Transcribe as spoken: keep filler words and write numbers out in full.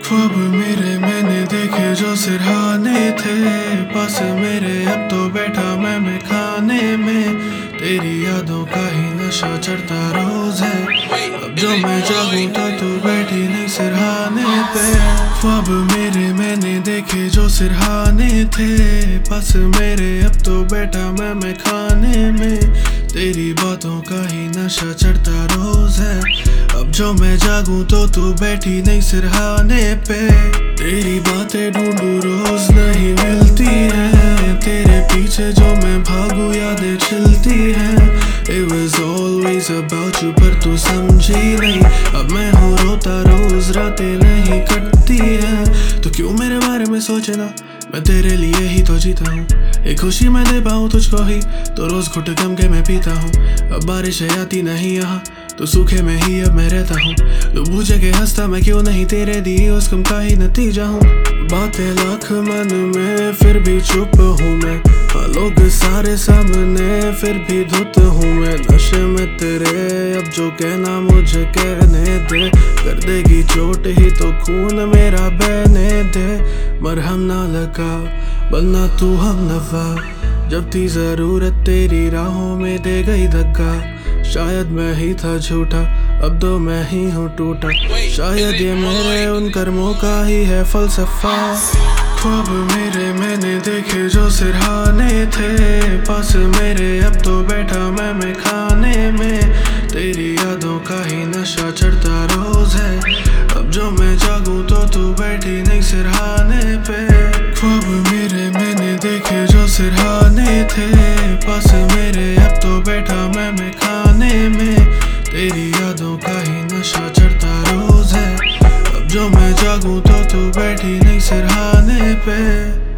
ख्वाब मेरे मैंने देखे जो सिरहाने थे, पास मेरे अब तो बैठा मैं मैं खाने में। तेरी यादों का ही नशा चढ़ता रोज है, अब जो मैं जागूं तो तू बैठी नहीं सिरहाने पे। ख्वाब मेरे मैंने देखे जो सिरहाने थे, पास मेरे अब तो बैठा मैं मैं खाने में। तेरी बातों का ही नशा चढ़ता रोज है, अब जो मैं जागूं तो तू बैठी नहीं सिरहाने पे। तेरी बातें ढूंढूं रोज नहीं मिलती हैं, तेरे पीछे जो मैं भागूं यादें चलती हैं। It was always about you पर तू समझी नहीं, अब मैं हूँ रोता रोज रातें नहीं कटती हैं। तो क्यों मेरे बारे में सोचे ना, मैं तेरे लिए ही तो जीता हूँ। एक खुशी मैं दे पाऊँ तुझको ही तो रोज घुट कम के मैं पीता हूँ। अब बारिशें आती नहीं यहाँ तो सूखे में ही अब मैं रहता हूँ। तो पूछे के हंसता मैं क्यों नहीं तेरे दिए उस कम का ही नतीजा हूँ। बातें लाख मन में फिर भी चुप हूँ मैं, हाँ लोग सारे सामने फिर भी धुत हूँ मैं। नशे में तेरे अब जो कहना मुझे कहने दे, कर देगी चोट ही तो खून मेरा बहने दे। मरहम ना लगा बनना तू हम नफा, जब थी जरूरत तेरी राहों में दे गई धक्का। शायद मैं ही था झूठा अब तो मैं ही हूँ टूटा, शायद ये मेरे उन कर्मों का ही है फलसफा। ख्वाब मेरे मैंने देखे जो सिरहाने थे, पास मेरे अब तो बैठा मैं मैं खाने में। तेरी यादों का ही नशा चढ़ता रोज है, अब जो मैं जागूं तो तू बैठी नहीं सिरहाने पे। ख्वाब मेरे मैंने देखे जो सिरहाने थे, पास मेरे अब तो बैठा मैं मैं खाने में। तेरी यादों का ही नशा चढ़ता रोज है, अब जो मैं जागूं तो तू बैठी नहीं सिरहाने पे।